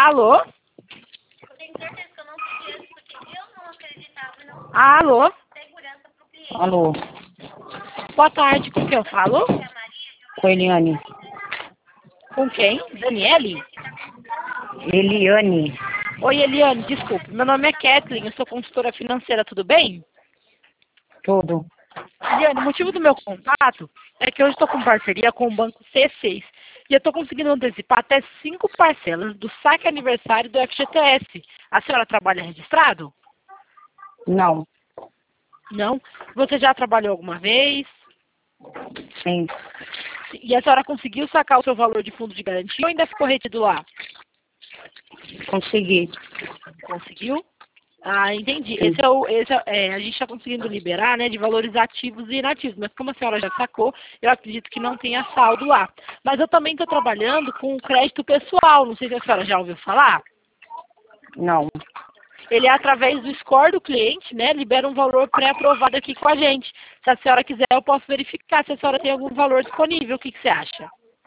Alô? Eu tenho certeza que eu não pedi isso, porque eu não acreditava e não Alô? segurança para o cliente. Alô, Boa tarde, com quem eu falo? com Eliane. Com quem? Daniele? Eliane, Oi, Eliane, desculpe. Meu nome é Kathleen, eu sou consultora financeira, tudo bem? tudo. Eliane, o motivo do meu contato é que hoje estou com parceria com o Banco C6 e eu estou conseguindo antecipar até 5 parcelas do saque aniversário do FGTS. A senhora trabalha registrado? Não, Não? Você já trabalhou alguma vez? sim, E a senhora conseguiu sacar o seu valor de fundo de garantia ou ainda ficou retido lá? consegui. Conseguiu? Ah, entendi. Sim. A gente está conseguindo liberar, né, de valores ativos e inativos, mas como a senhora já sacou, eu acredito que não tenha saldo lá. Mas eu também estou trabalhando com crédito pessoal, não sei se a senhora já ouviu falar. Não, Ele é através do score do cliente, né, libera um valor pré-aprovado aqui com a gente. Se a senhora quiser, eu posso verificar se a senhora tem algum valor disponível. O que você acha?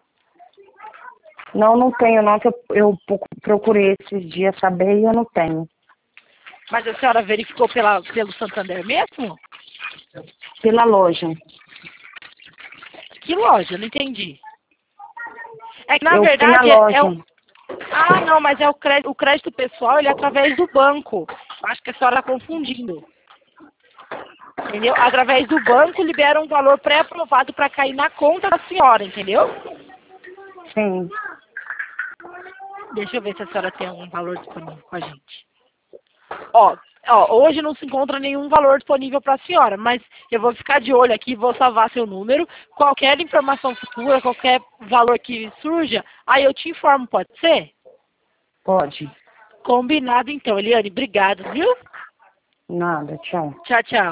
não tenho, não, que eu procurei esses dias saber e eu não tenho. Mas a senhora verificou pelo Santander mesmo? Pela loja. Que loja? Não entendi. É que, na Eu fui na verdade, loja. Ah, não, mas é o crédito pessoal, ele é através do banco. Acho que a senhora está confundindo. Entendeu? Através do banco, libera um valor pré-aprovado para cair na conta da senhora, entendeu? Sim, Deixa eu ver se a senhora tem algum valor disponível com a gente. Ó, hoje não se encontra nenhum valor disponível para a senhora, mas eu vou ficar de olho aqui, vou salvar seu número. Qualquer informação futura, qualquer valor que surja, aí eu te informo, pode ser? pode. Combinado então, Eliane. Obrigado, viu? Nada, tchau. Tchau, tchau.